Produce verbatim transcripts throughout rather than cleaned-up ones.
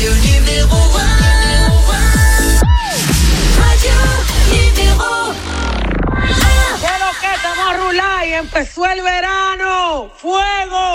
Radio numéro un. Radio numéro un. ¿Qué es lo que estamos a rular y empezó el verano? ¡Fuego!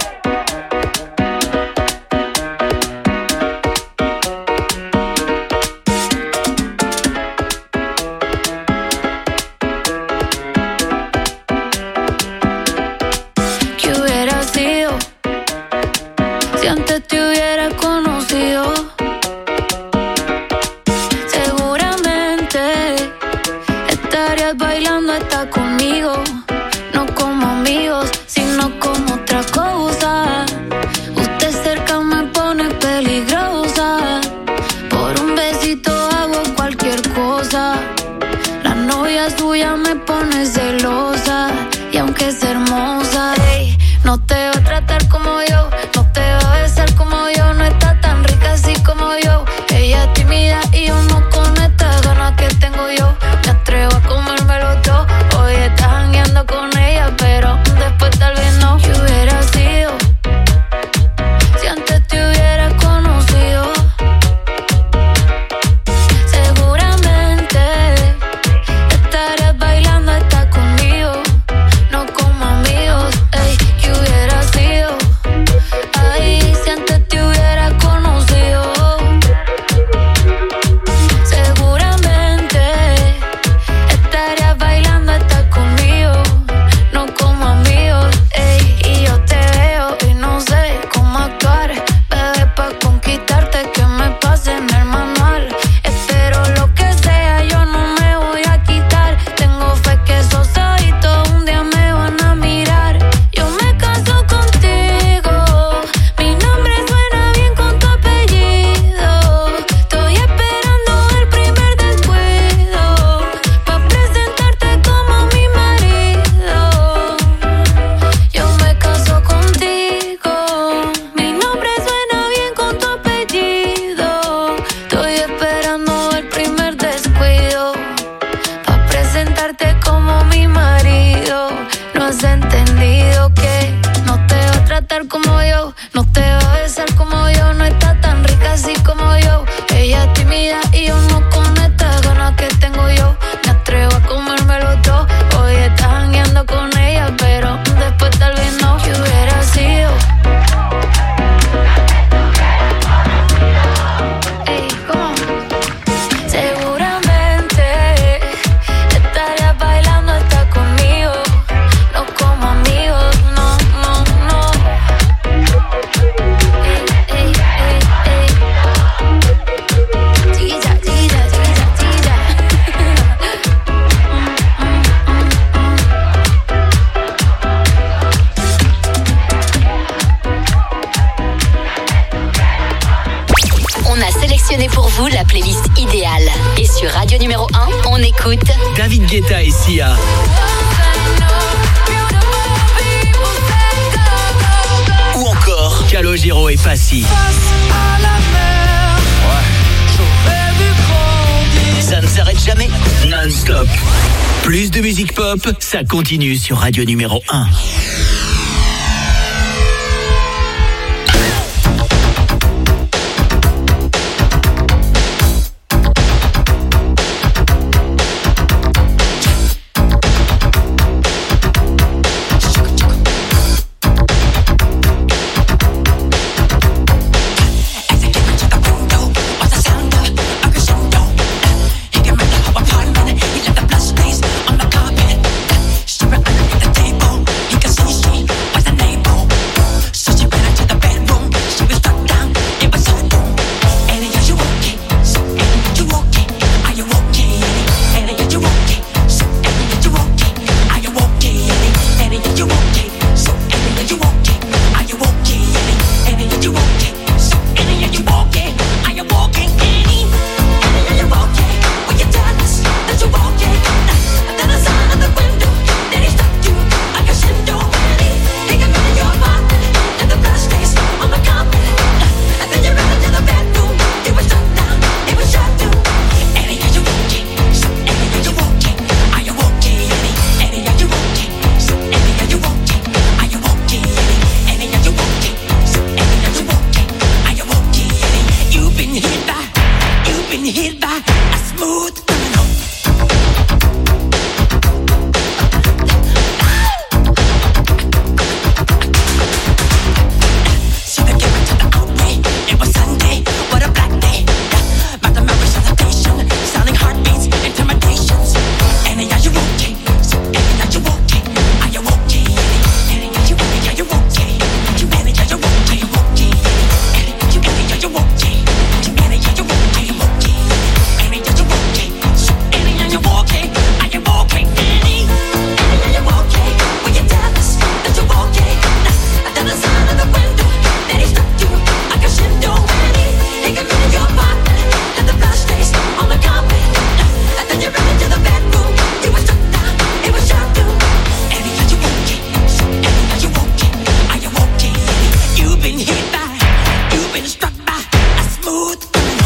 David Guetta et Sia. Ou encore Calogero et Passy. Ça ne s'arrête jamais, non-stop. Plus de musique pop, ça continue sur Radio numéro un. You can see hit by a smooth criminal. See the given to the outway. It was Sunday, what a black day. But the memories of the patient, sounding heartbeats, intimidations. Annie, are you okay? Annie, are you okay? Are you okay? Annie, are you okay? Are you okay? You Annie, are you okay? You okay? Annie, you Annie, are you okay? You Annie, are you okay? You okay? Annie, are you okay? So Annie, are you okay? Are you okay? Annie, Annie, are you okay? Will you tell us that you're okay? Under the sign of the window, that he struck you like a shindo. Annie, he committed your part, and the blood stains on the carpet. And then you ran into the bedroom, you were struck down, it was your doom. Annie, are you okay? So Annie, are you okay? Are you okay? You've been hit by, you've been struck by a smooth criminal.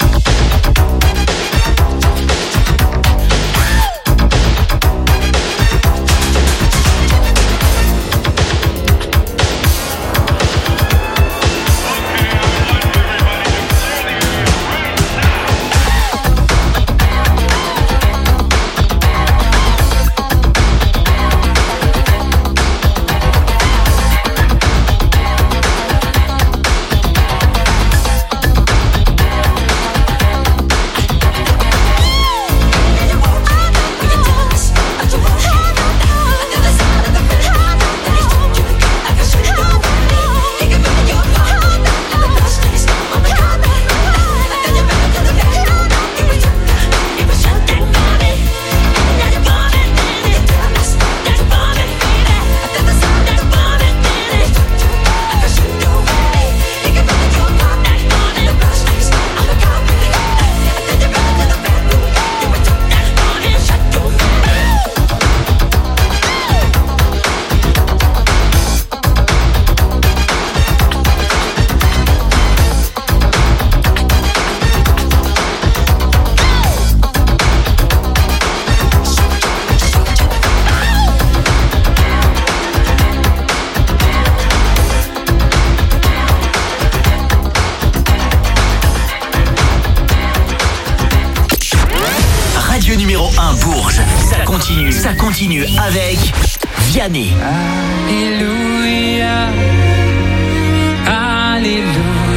Radio numéro un Bourges. Ça continue, ça continue avec Vianney. Alléluia. Alléluia.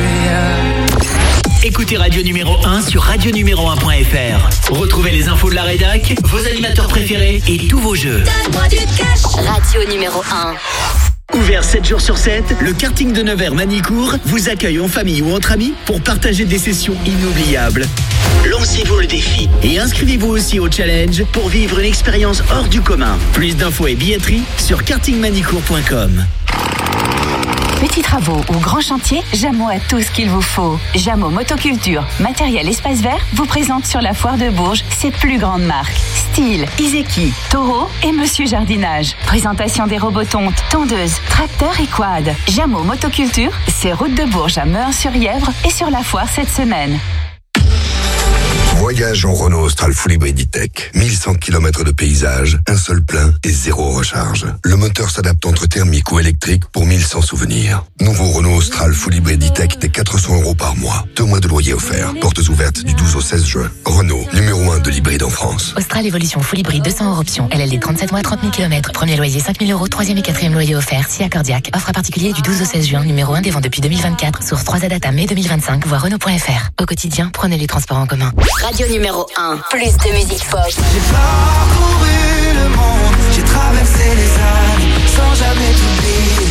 Écoutez Radio numéro un sur radio numéro un point f r. Retrouvez les infos de la rédac, vos animateurs préférés et tous vos jeux. Donne-moi du cash. Radio numéro un. Ouvert sept jours sur sept, le karting de Nevers-Manicourt vous accueille en famille ou entre amis pour partager des sessions inoubliables. Lancez-vous le défi et inscrivez-vous aussi au challenge pour vivre une expérience hors du commun. Plus d'infos et billetterie sur karting manicourt point com. Petits travaux ou grands chantiers, Jameau a tout ce qu'il vous faut. Jameau Motoculture, matériel espace vert, vous présente sur la foire de Bourges ses plus grandes marques. Style, Izeki, Toro et Monsieur Jardinage. Présentation des robotontes, tondeuses, tracteurs et quads. Jameau Motoculture, c'est route de Bourges à Meurs-sur-Yèvre et sur la foire cette semaine. Voyage en Renault Austral Full Hybrid E-Tech. mille cent kilomètres de paysage, un seul plein et zéro recharge. Le moteur s'adapte entre thermique ou électrique pour mille cent souvenirs. Nouveau Renault Austral Full Hybrid E-Tech des quatre cents euros par mois. Deux mois de loyer offert. Portes ouvertes du douze au seize juin. Renault, numéro un de l'hybride en France. Austral Evolution Full Hybrid deux cents hors option. L L D trente-sept mois, trente mille kilomètres. Premier loyer cinq mille euros. Troisième et quatrième loyer offert. Si accordiaque. Offre à particulier du douze au seize juin. Numéro un des ventes depuis deux mille vingt-quatre. Source trois A data mai deux mille vingt-cinq. Voir Renault point f r. Au quotidien, prenez les transports en commun. Radio numéro un. Plus de musique pop. J'ai parcouru le monde, j'ai traversé les années sans jamais t'oublier.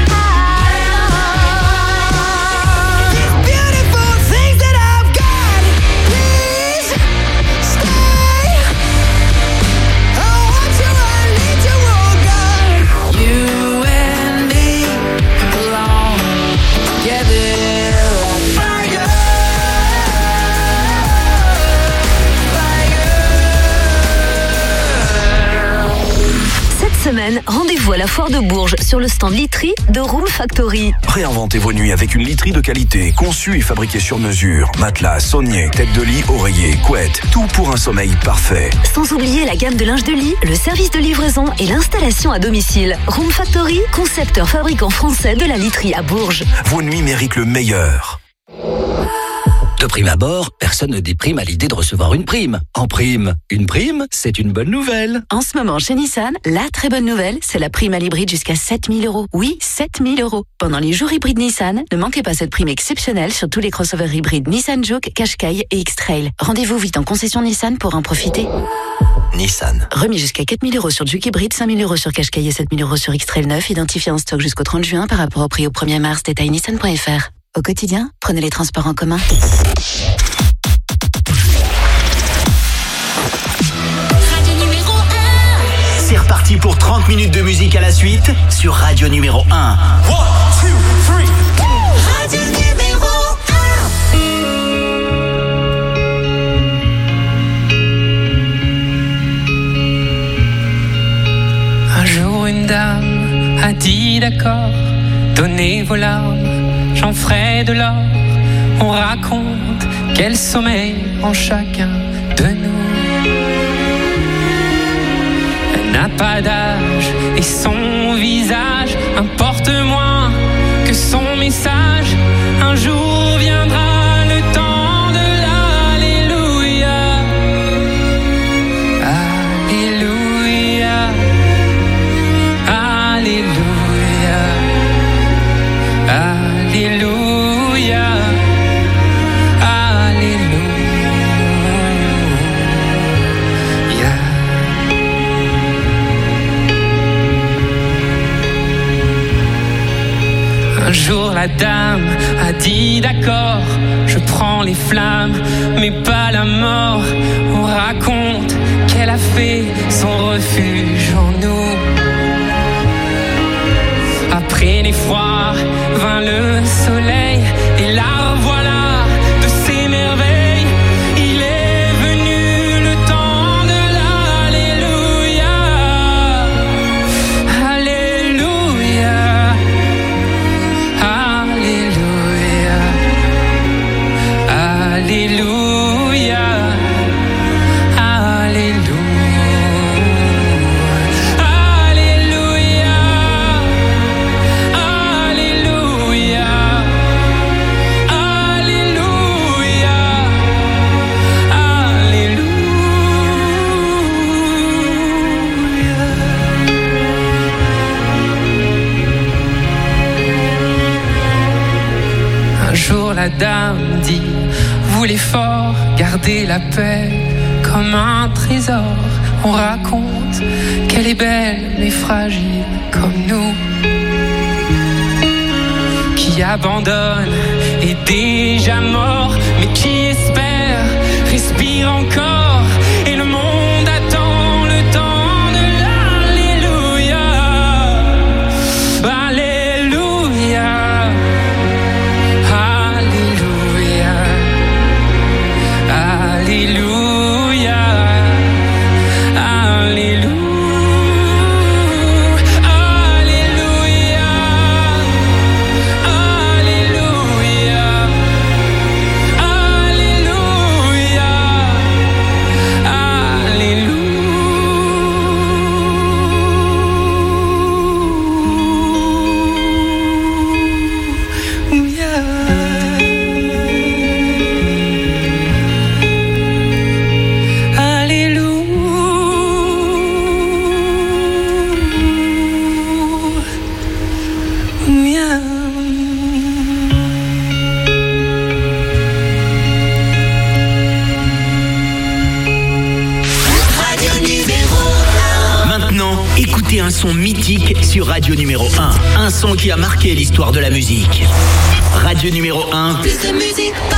Beautiful things that I've got. semaine, rendez-vous à la foire de Bourges sur le stand literie de Room Factory. Réinventez vos nuits avec une literie de qualité, conçue et fabriquée sur mesure. Matelas, saunier, tête de lit, oreiller, couette, tout pour un sommeil parfait. Sans oublier la gamme de linge de lit, le service de livraison et l'installation à domicile. Room Factory, concepteur fabricant français de la literie à Bourges. Vos nuits méritent le meilleur. De prime abord, personne ne déprime à l'idée de recevoir une prime. En prime, une prime, c'est une bonne nouvelle. En ce moment, chez Nissan, la très bonne nouvelle, c'est la prime à l'hybride jusqu'à sept mille euros. Oui, sept mille euros. Pendant les jours hybrides Nissan, ne manquez pas cette prime exceptionnelle sur tous les crossovers hybrides Nissan Juke, Qashqai et X-Trail. Rendez-vous vite en concession Nissan pour en profiter. Nissan. Remis jusqu'à quatre mille euros sur Juke hybride, cinq mille euros sur Qashqai et sept mille euros sur X-Trail neuf, identifié en stock jusqu'au trente juin par rapport au prix au premier mars. Détail nissan point f r. Au quotidien, prenez les transports en commun. Radio numéro un. C'est reparti pour trente minutes de musique à la suite sur Radio numéro un. one, two, three. Radio numéro un. Un jour une dame a dit d'accord, donnez vos larmes, j'en ferai de l'or. On raconte quel sommeil en chacun de nous. Elle n'a pas d'âge et son visage importe moins que son message. Un jour viendra le temps de l'alléluia. Alléluia. Alléluia. Alléluia. Alléluia. Un jour la dame a dit d'accord, je prends les flammes, mais pas la mort. On raconte qu'elle a fait son refuge en nous. Après l'effroi vint le soleil, et la revoilà de ses merveilles. Il est venu le temps de l'alléluia. Alléluia. Alléluia. Alléluia. La dame dit, vous les forts, gardez la paix comme un trésor. On raconte qu'elle est belle mais fragile comme nous, qui abandonne est déjà mort, mais qui espère respire encore. Et le monde attend le temps de l'alléluia. Alléluia. Alléluia, Alléluia, Alléluia, Alléluia, Alléluia, Écoutez un son mythique sur Radio numéro un. Un son qui a marqué l'histoire de la musique. Radio numéro un. Plus de musique pop.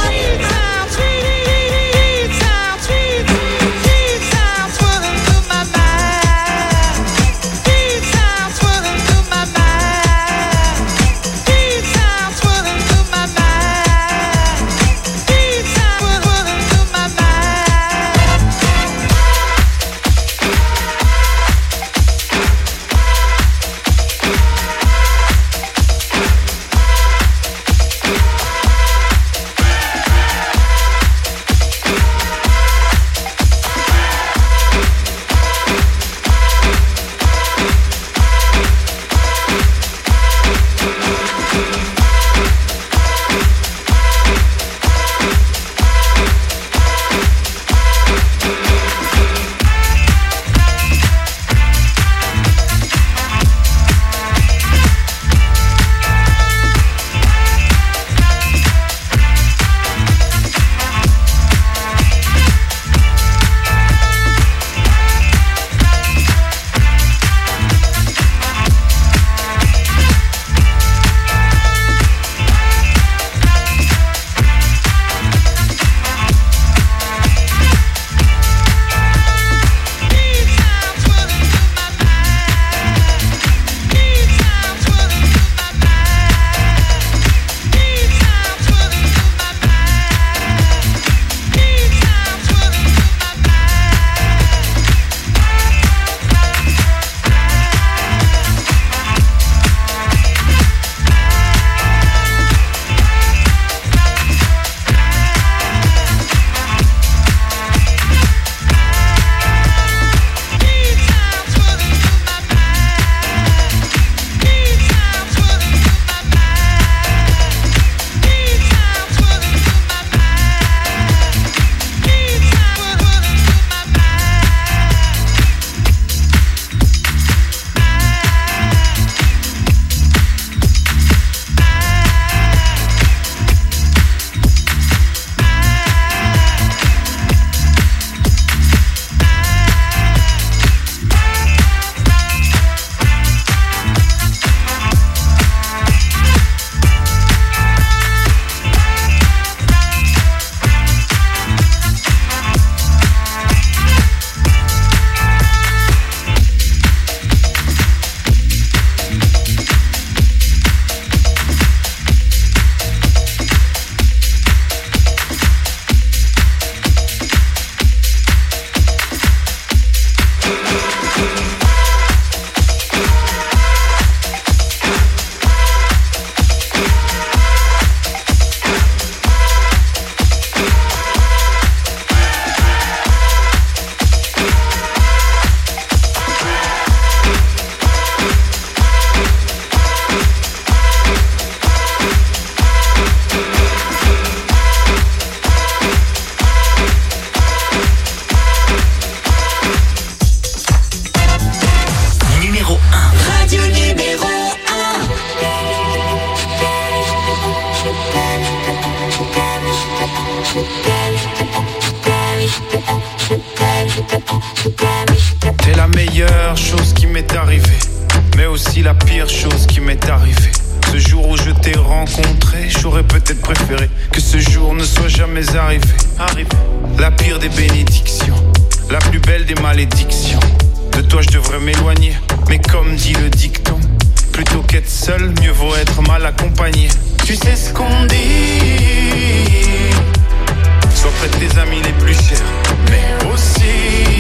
m'est arrivé, mais aussi la pire chose qui m'est arrivée. Ce jour où je t'ai rencontré, j'aurais peut-être préféré que ce jour ne soit jamais arrivé. Arrivé. La pire des bénédictions, la plus belle des malédictions. De toi je devrais m'éloigner, mais comme dit le dicton, plutôt qu'être seul, mieux vaut être mal accompagné. Tu sais ce qu'on dit, sois près de tes amis les plus chers, mais aussi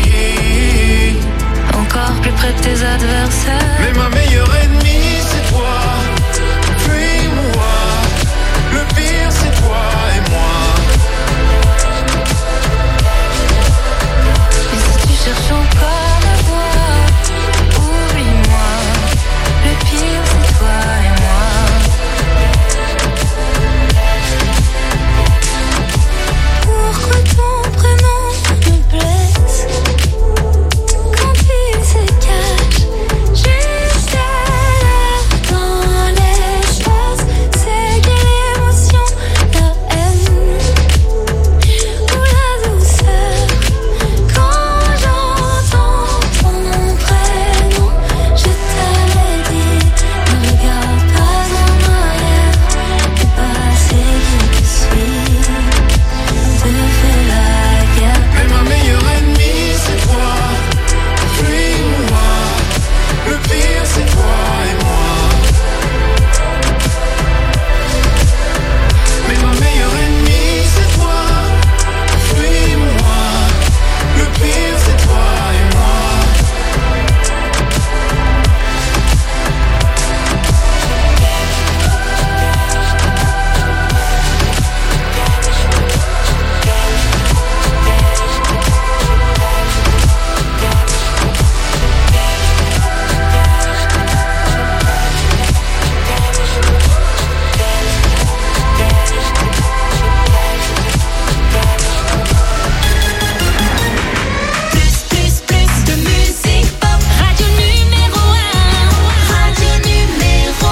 encore plus près de tes adversaires. Mais ma meilleure ennemie c'est toi, puis moi. Le pire c'est toi et moi. Et si tu cherches encore la voie, oublie-moi. Le pire c'est toi et moi. Pourquoi ton prénom me blesse quand il se cache juste là dans l'espace? C'est quelle émotion, la haine ou la douceur? Quand j'entends ton prénom, je t'avais dit, ne regarde pas en arrière. Le passé qui te suit te fait la guerre. Mais ma meilleure ennemie c'est toi, puis moi. Le pire c'est toi et moi. Mais ma meilleure ennemie c'est toi, puis moi. Le pire c'est toi et moi. Plus, plus, plus de musique pop. Radio numéro un. Radio numéro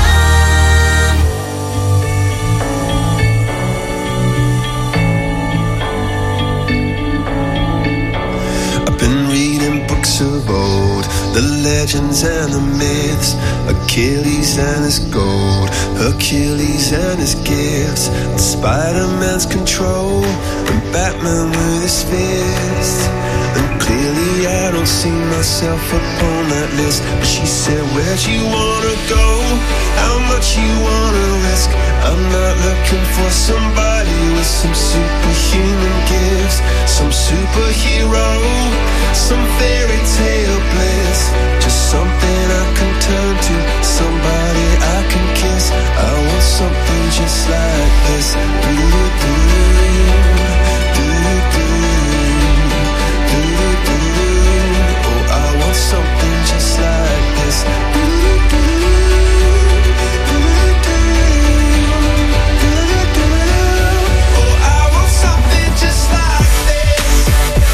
I've been reading books of old, the legends and the myths, Achilles and his gold, Hercules and his gifts, and Spider-Man's control, and Batman with his fist. And clearly I don't see myself upon that list. But she said, where'd you wanna go? How much you wanna risk? I'm not looking for somebody with some superhuman gifts, some superhero, some fairy tale bliss. Just something I can turn to, somebody I can kiss. I want something just like this. Oh, I want something just like this. Oh, I want something just like this.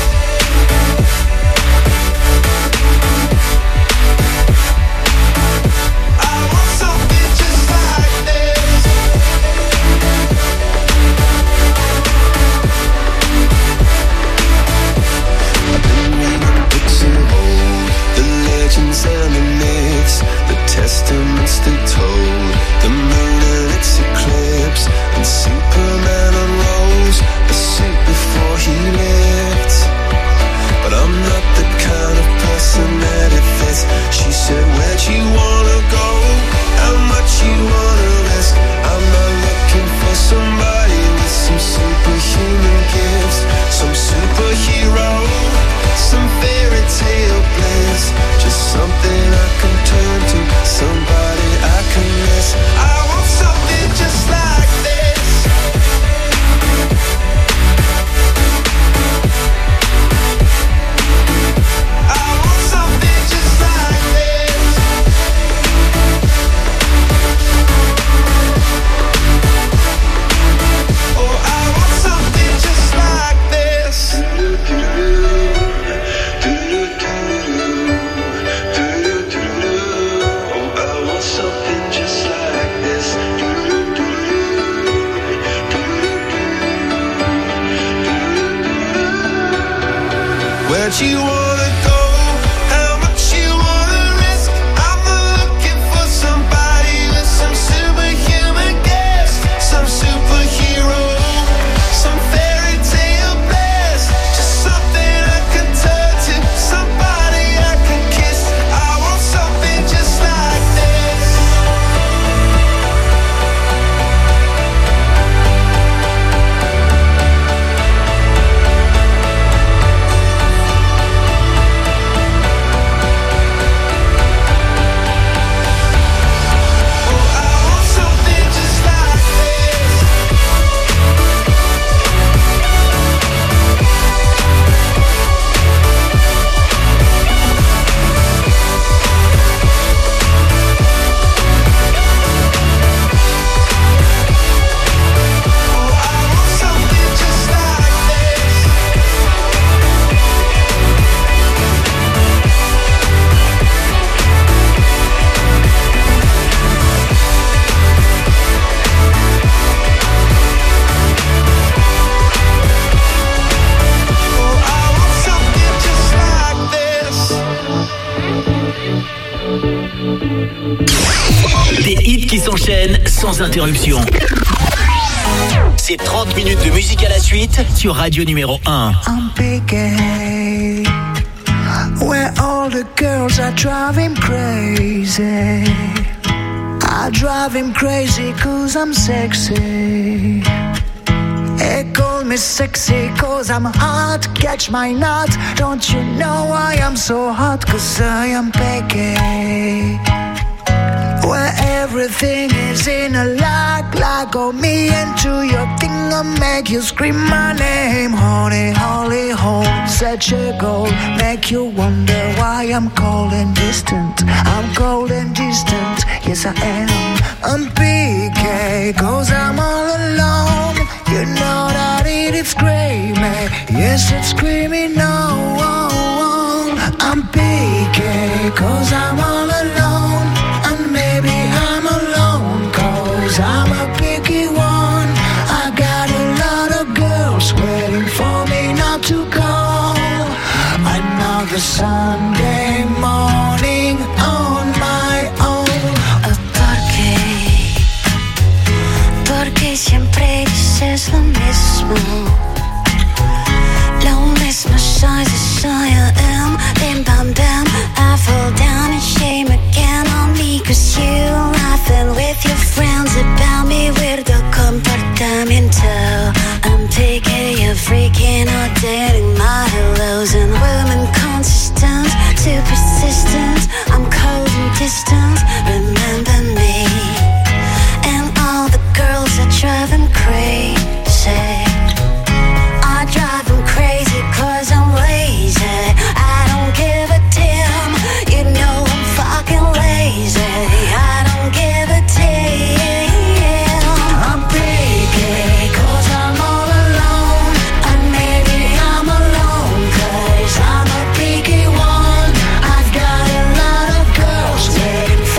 I want something just like this. I've been reading books of old, the legends and the myths, the testaments they told, the moon and its eclipse, and Superman unrolls a suit before he lived. But I'm not the kind of person that it fits. She said, where'd you wanna go? How much you wanna risk? I'm not looking for somebody with some superhuman gifts, some superhero, some fairy tale bliss. Just something I can turn to, somebody I can miss. I want something just like this. I want something just like this. Oh, I want something just like this. Oh, I want something just like this. Where'd you wanna go? How much you wanna Des hits qui s'enchaînent sans interruption. C'est trente minutes de musique à la suite sur Radio numéro un. I'm picky, where all the girls are driving crazy. I drive him crazy cause I'm sexy. They call me sexy cause I'm hot. Catch my nut. Don't you know I am so hot? Cause I am picky, where everything is in a lock. Lock on me into your thing and make you scream my name. Honey, holy hole, such a goal. Make you wonder why I'm cold and distant. I'm cold and distant, yes I am. I'm P K, cause I'm all alone. You know that it is screaming, yes it's screaming no. I'm P K, cause I'm all alone. And maybe I'm alone, cause I'm a picky one. I got a lot of girls waiting for me not to go. Another Sunday morning on my own. ¿Por qué? Porque siempre dices lo mismo. Lo mismo soy, soy I am. Bim bam bam, I fall down and shame again on me. Cause you laughing with your friends about me. Weirdo comportamiento. I'm taking you freaking out, dating my hellos and women consistent, too persistent. I'm cold and distant, remember me. And all the girls are driving crazy. I drive them crazy cause I'm lazy. I don't give a damn, you know I'm fucking lazy. I don't give a damn. I'm picky cause I'm all alone. And maybe I'm alone cause I'm a picky one. I've got a lot of girls waiting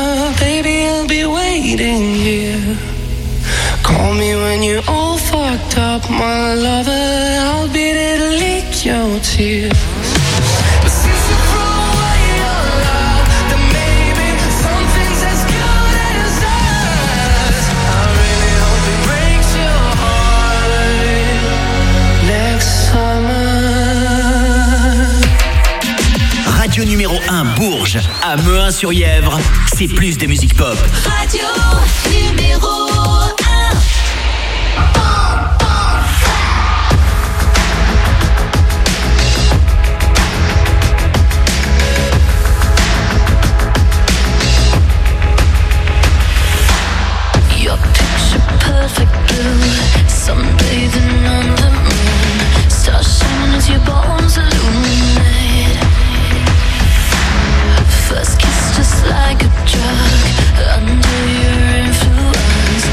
summer, baby, I'll be waiting here. Call me when you're all fucked up, my lover. I'll be there to lick your tears. But since you threw away your love, then maybe something's as good as us. I really hope it breaks your heart next summer. Radio numéro un Bourges, à Mehun-sur-Yèvre, c'est plus de musique pop. Radio numéro un. Your picture perfect blue, sunbathing on the moon, stars shining as your bones illuminate. First kiss just like a drug, under your influence,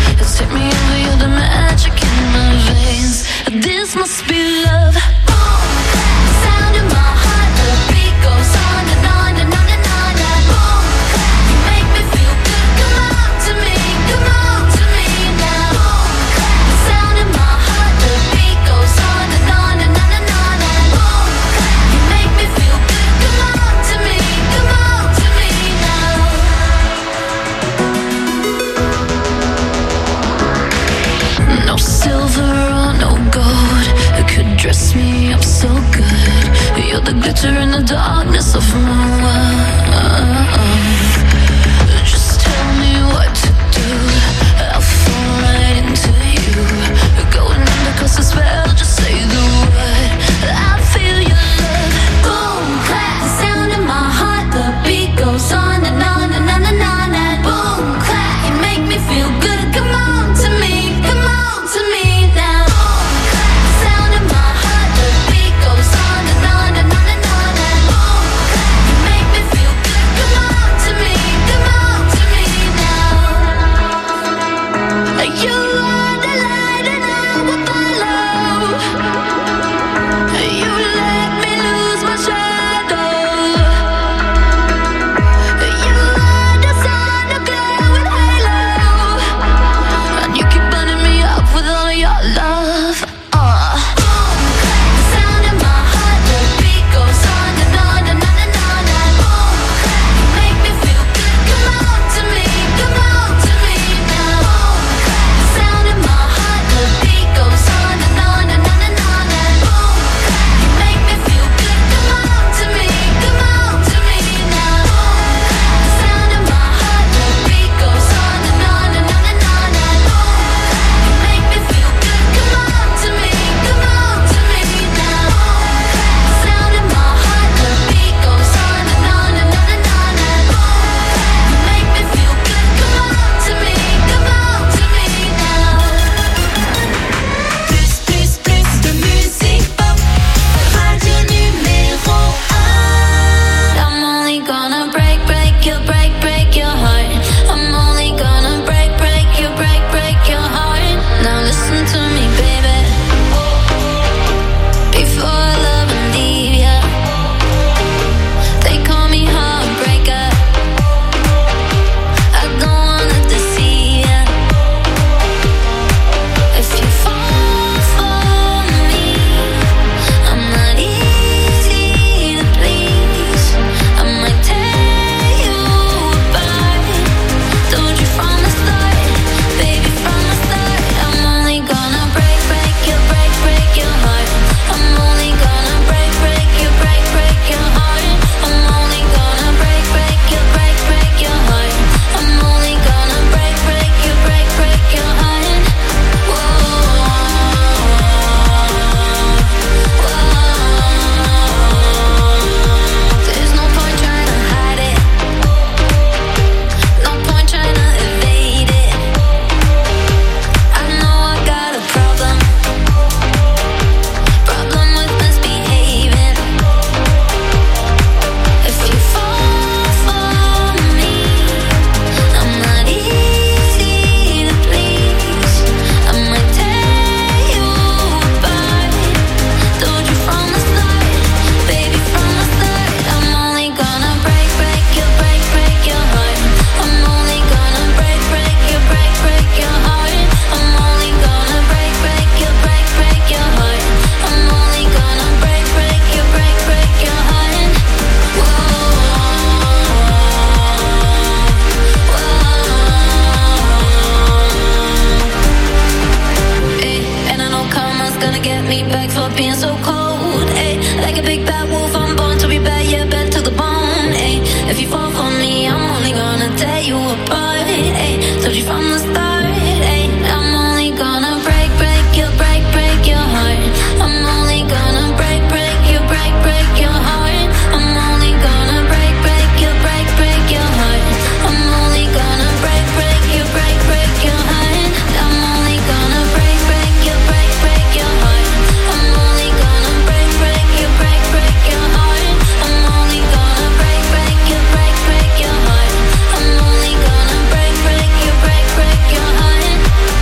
being so cold, ayy. Like a big bad wolf, I'm born to be bad, yeah, bad to the bone, ayy. If you fall for me, I'm only gonna tear you apart, ayy. Told you from the start, ayy. I'm only gonna break, break you, break, break your heart. I'm only gonna break, break you, break, break your heart. I'm only gonna break, break you, break, break your heart. I'm only gonna break, break you, break, break your heart. I'm only gonna break, break you, break, break your heart. I'm only gonna break, break you, break, break your heart. I'm only gonna break, break you, break, break your heart. I'm only gonna break, break you, break, break your heart.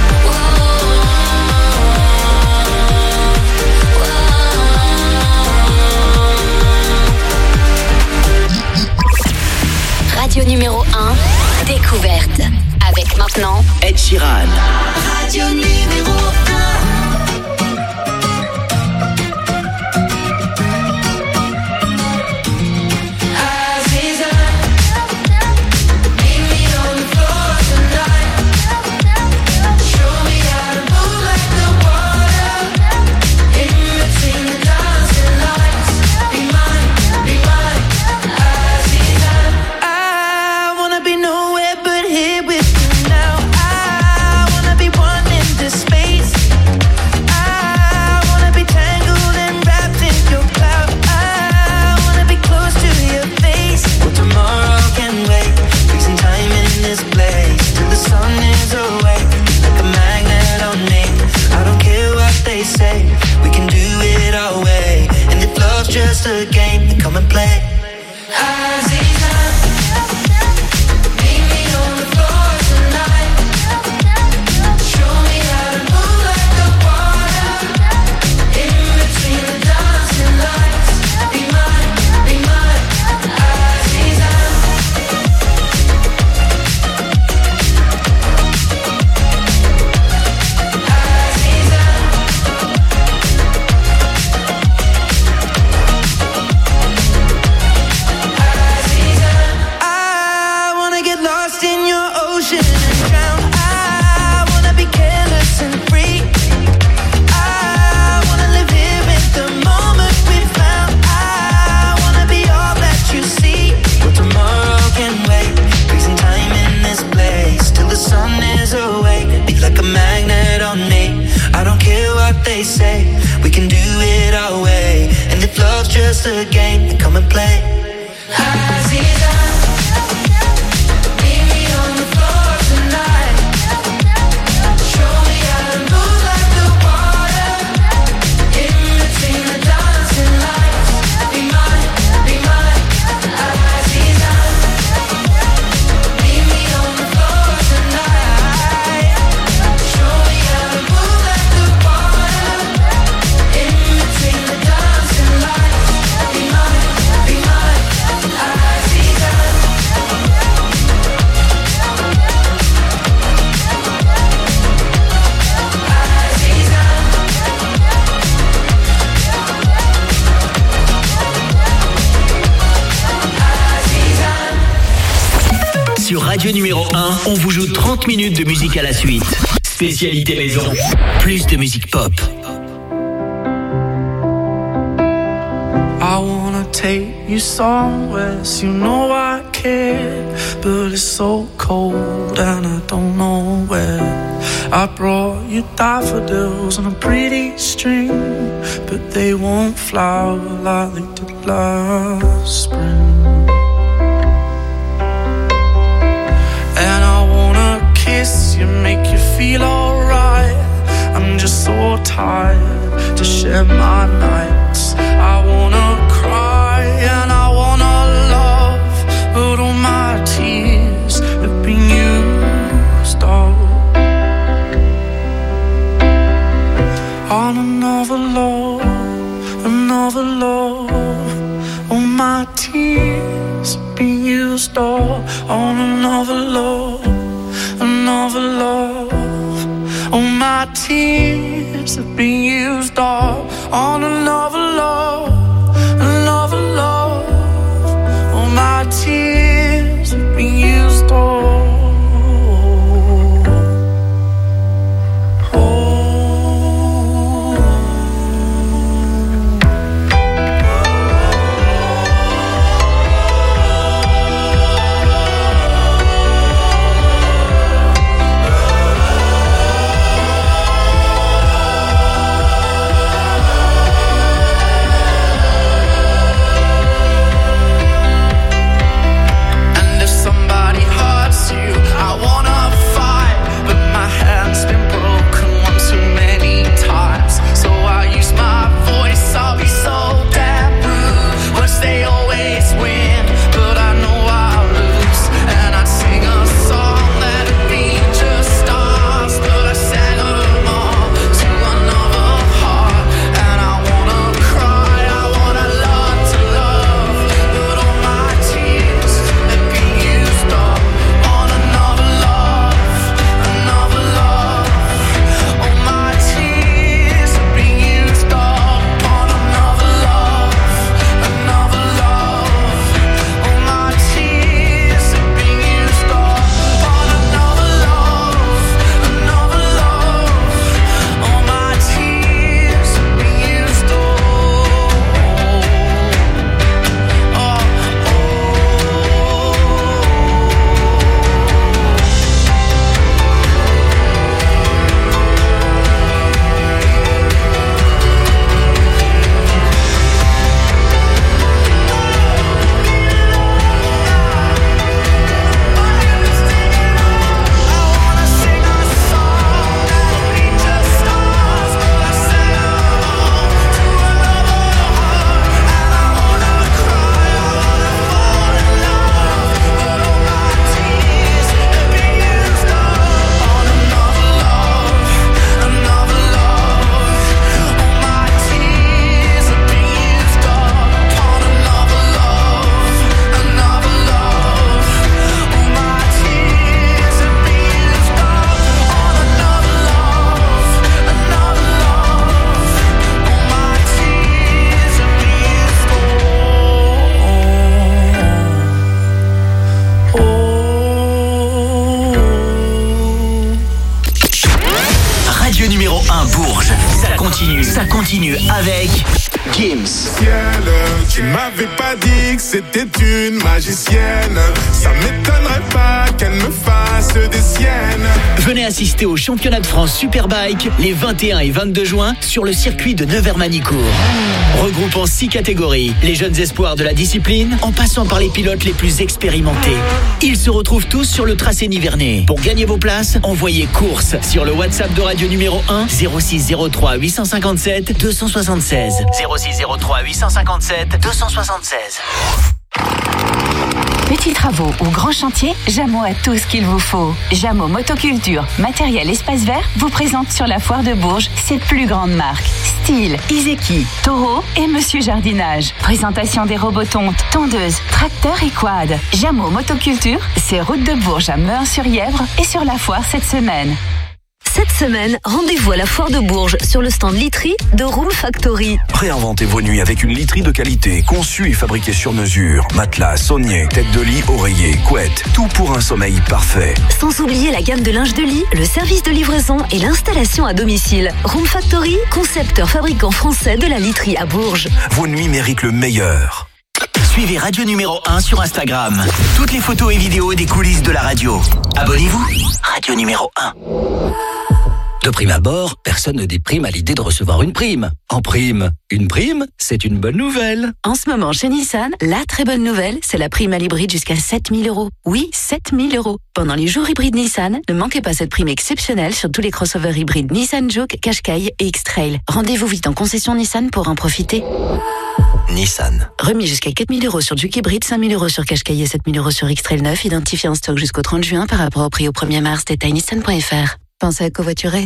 Radio numéro un, découverte. Avec maintenant Ed Sheeran. Radio numéro just a game, then come and play. Just a game, then come and play. Sur Radio numéro un, on vous joue trente minutes de musique à la suite. Spécialité maison, plus de musique pop. I wanna take you somewhere, so you know I care, but it's so cold and I don't know where. I brought you daffodils on a pretty string, but they won't flower like they did last spring. And I wanna kiss you, make you feel alright. I'm just so tired to share my nights. I wanna cry and I wanna love, but all my tears have been used up on another love, another love. All my tears have been used up on another love, another love. All my tears have been used up on another love, another love. All my tears have been used up. Oh, continue, ça continue avec Gims. Ciel, tu m'avais pas dit que c'était une magicienne. Ça m'étonnerait pas qu'elle me fasse des siennes. Venez assister au championnat de France Superbike les vingt et un et vingt-deux juin sur le circuit de Nevers-Manicourt. Regroupant six catégories, les jeunes espoirs de la discipline, en passant par les pilotes les plus expérimentés. Ils se retrouvent tous sur le tracé nivernais. Pour gagner vos places, envoyez course sur le WhatsApp de Radio numéro un zéro six zéro trois huit cent cinquante-sept deux cent soixante-seize. zéro six zéro trois huit cent cinquante-sept deux cent soixante-seize. Petits travaux ou grands chantiers, Jameau a tout ce qu'il vous faut. Jameau Motoculture, matériel espace vert, vous présente sur la foire de Bourges ses plus grandes marques. Style, Izeki, Toro et Monsieur Jardinage. Présentation des robots tontes, tondeuses, tracteurs et quad. Jameau Motoculture, c'est route de Bourges à Meun-sur-Yèvre et sur la foire cette semaine. Cette semaine, rendez-vous à la foire de Bourges sur le stand literie de Room Factory. Réinventez vos nuits avec une literie de qualité, conçue et fabriquée sur mesure. Matelas, saunier, tête de lit, oreiller, couette, tout pour un sommeil parfait. Sans oublier la gamme de linge de lit, le service de livraison et l'installation à domicile. Room Factory, concepteur fabricant français de la literie à Bourges. Vos nuits méritent le meilleur. Suivez Radio numéro un sur Instagram. Toutes les photos et vidéos des coulisses de la radio. Abonnez-vous. Radio numéro un. De prime abord, personne ne déprime à l'idée de recevoir une prime. En prime, une prime, c'est une bonne nouvelle. En ce moment, chez Nissan, la très bonne nouvelle, c'est la prime à l'hybride jusqu'à sept mille euros. Oui, sept mille euros. Pendant les jours hybrides Nissan, ne manquez pas cette prime exceptionnelle sur tous les crossovers hybrides Nissan Juke, Qashqai et X-Trail. Rendez-vous vite en concession Nissan pour en profiter. Nissan. Remis jusqu'à quatre mille euros sur Juke hybride, cinq mille euros sur Qashqai et sept mille euros sur X-Trail neuf, identifié en stock jusqu'au trente juin par rapport au prix au premier mars. Détail nissan point f r. Pensez à covoiturer.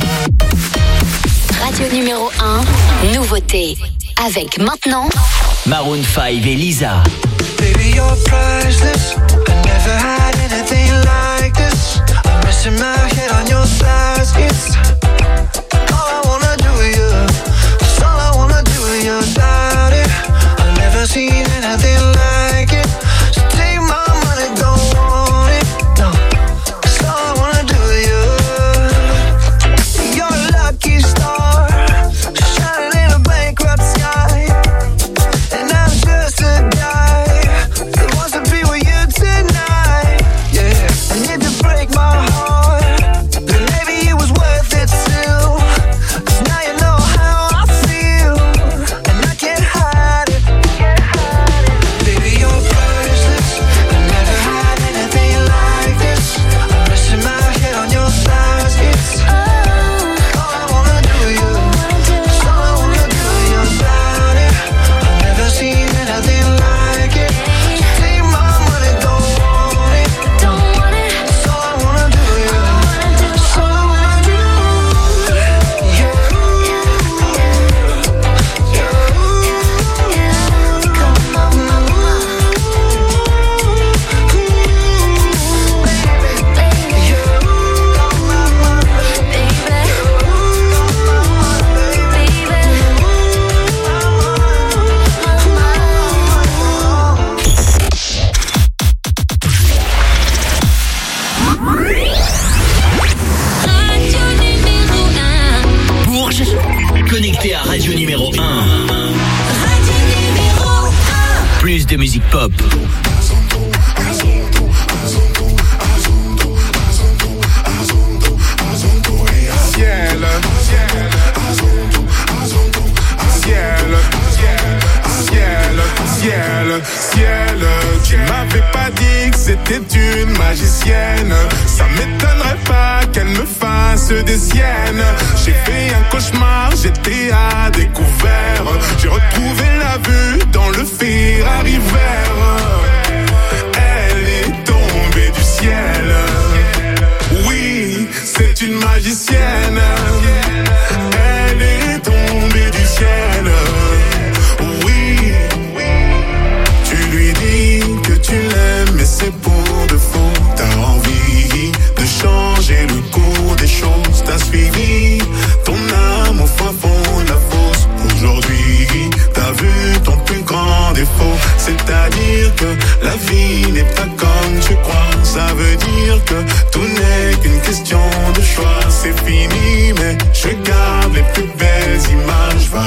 Radio numéro un, nouveauté. Avec maintenant Maroon five et Lisa. Baby, you're priceless. I never had anything like this. I'm resting my head on your thighs. It's all I wanna do with you. It's all I wanna do with you. About it, I've never seen anything like it. So take my money, don't want it. No, it's all I wanna do with you. You're a lucky star, shining in a bankrupt sky. And I'm just a guy that wants to be with you tonight. Yeah, and if you break my heart, then maybe it was worth it still. 'Cause now you know how I feel, and I can't hide it. Baby, you're priceless. I never had anything like this. I'm resting my head on your thighs. It's all I wanna do with you. It's all I wanna do with you. About it, I've never seen anything like it. So take my money, don't want it. Don't want it. It's all I wanna do with you. It's all I wanna do. Yeah. Come on, mama. Radio numéro un. Bourges, connecté à Radio numéro un. Radio numéro un. Plus de musique pop. Ciel, ciel, ciel, ciel, ciel, ciel. Tu m'avais pas dit que c'était une magicienne. Ça m'étonnerait pas qu'elle me fasse des siennes. J'ai fait un cauchemar, j'étais à découvert. J'ai retrouvé la vue dans le Ferrari vert. Elle est tombée du ciel. Oui, c'est une magicienne. Elle est tombée du ciel. Oui, tu lui dis que tu l'aimes, mais c'est pour de faux. T'as envie de changer le cours des choses. T'as suivi ton âme au fin fond de la fosse. Aujourd'hui, t'as vu ton plus grand défaut. C'est-à-dire que la vie n'est pas comme tu crois. Ça veut dire que tout n'est qu'une question de choix. C'est fini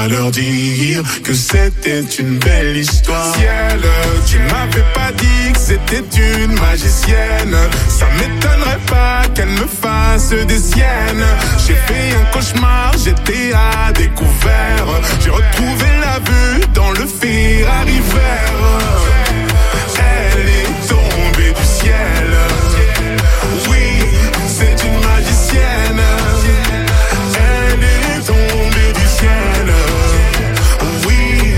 à leur dire que c'était une belle histoire. Ciel, tu m'avais pas dit que c'était une magicienne. Ça m'étonnerait pas qu'elle me fasse des siennes. J'ai fait un cauchemar, j'étais à découvert. J'ai retrouvé la vue dans le Ferrari vert. Elle est tombée du ciel. Oui, c'est une magicienne. Elle est tombée du ciel. Oui.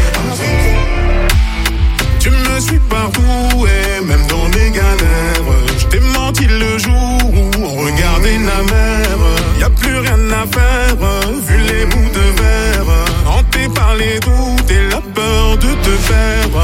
Tu me suis partout et même dans des galères. Je t'ai menti le jour où on regardait la mer. Y'a plus rien à faire, vu les bouts de verre. Hanté par les doutes et la peur de te perdre.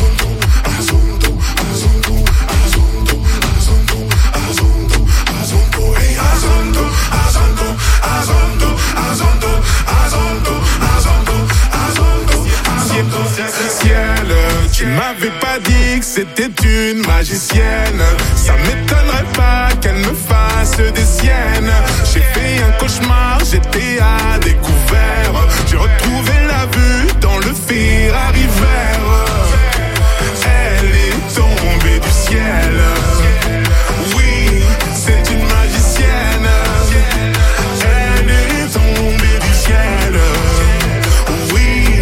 Ciel, tu m'avais pas dit que c'était une magicienne. Ça m'étonnerait pas qu'elle me fasse des siennes. J'ai fait un cauchemar, j'étais à découvert. J'ai retrouvé la vue dans le Ferrari vert. Elle est tombée du ciel. Oui, c'est une magicienne. Elle est tombée du ciel. Oui.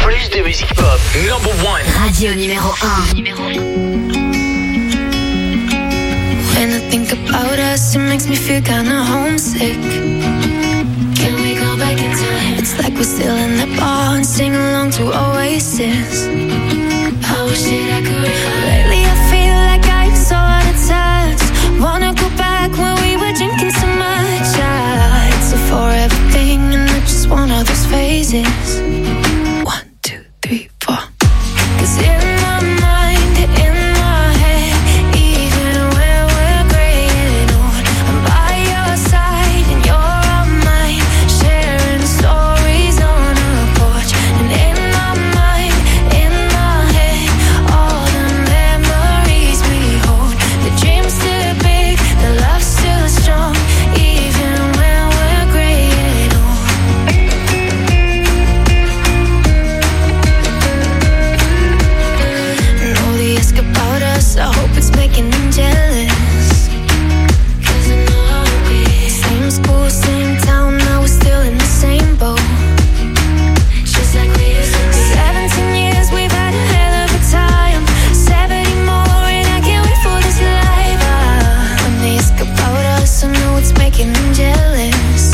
Music Pop, number one. Radio numéro un. Numéro un. us, it makes me feel kinda homesick. Can we go back in time? It's like we're still in the bar and sing along to Oasis. I wish that I could. Lately I feel like I'm so out of touch. Wanna go back when we were drinking so much. Ah, it's a forever thing and I just want all those phases. One, two, three, four. Cause in my mind, in my head, even when we're gray and old, I'm by your side and you're on mine, sharing stories on a porch. And in my mind, in my head, all the memories we hold. The dream's still big, the love's still strong, even when we're gray and old. And all the ask about us, I hope it's making them jealous. Cause I know how it is. Same school, same town, now we're still in the same boat. Just like we used to be. Seventeen years, we've had a hell of a time. Seventy more, and I can't wait for this life. Ah, when they ask about us, I know it's making them jealous.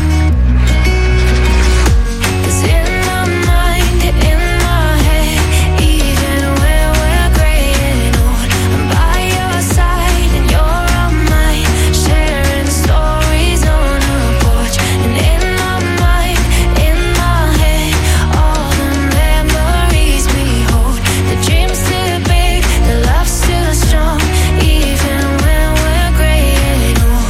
Cause in my mind, in my head, even when we're gray and old, I'm by your side and you're on mine, sharing stories on a porch. And in my mind, in my head, all the memories we hold. The dream's still big, the love's still strong, even when we're gray and old.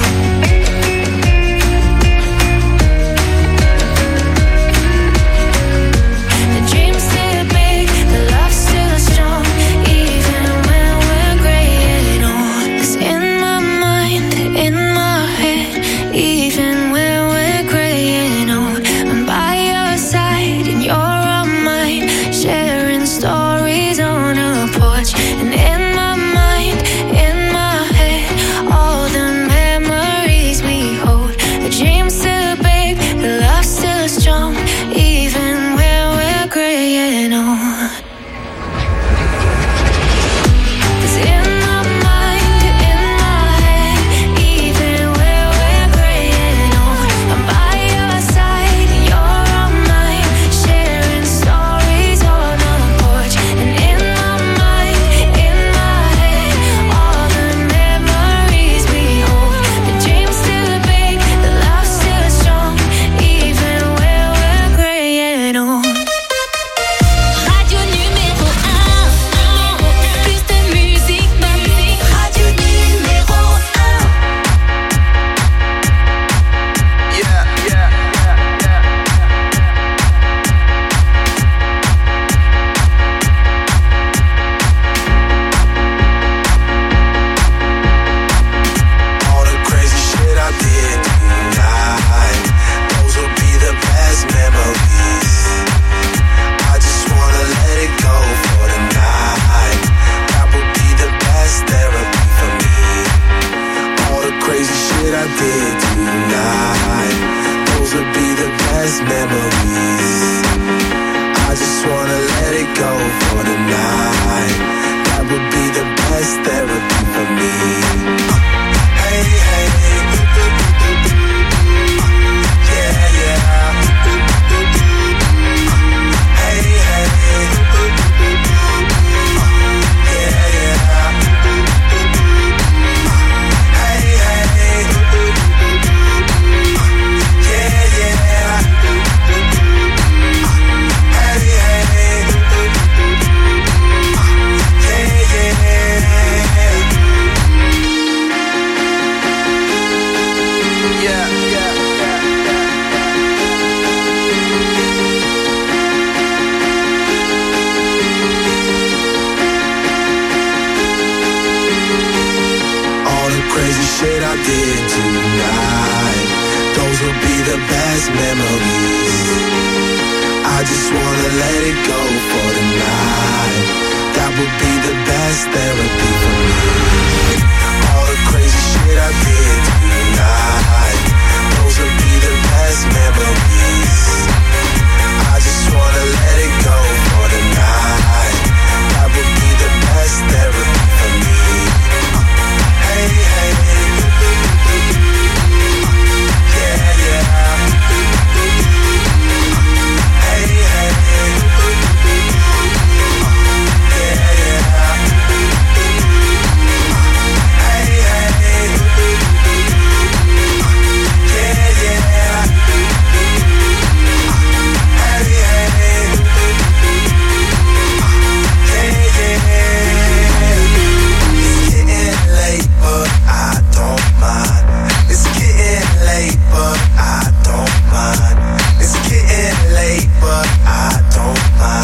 The dream's still big, the love's still strong, even when we're gray and old. 'Cause in my mind, in my head, even when we're gray and old, I'm by your side and you're on mine, sharing stories on a porch. And in my mind, in my head, all the memories we hold. The dream's still big, the love's still strong, even when we're gray and old. 'Cause in my mind, in my head, even when we're gray and old, I'm by your side and you're on mine, sharing stories on a porch. And in my mind, in my head, all the memories we hold. The dream's still big, the love's still strong, even when we're gray and old. Radio numéro un, plus de musique, musique. Radio numéro un. Yeah, yeah, yeah, yeah. All the crazy shit I did tonight, those will be the best memories. I just wanna let it go for the night. That would be the best therapy for me. All the crazy shit I did tonight, those would be the best memories. I just wanna let it go for the night. That would be the best therapy for me. Hey, hey, yeah, yeah. Hey, hey, yeah, yeah. Hey, hey, yeah, yeah. Hey, hey, yeah, yeah. Yeah, yeah, yeah, yeah. All the crazy shit I did tonight, those will be the best memories. I just wanna let it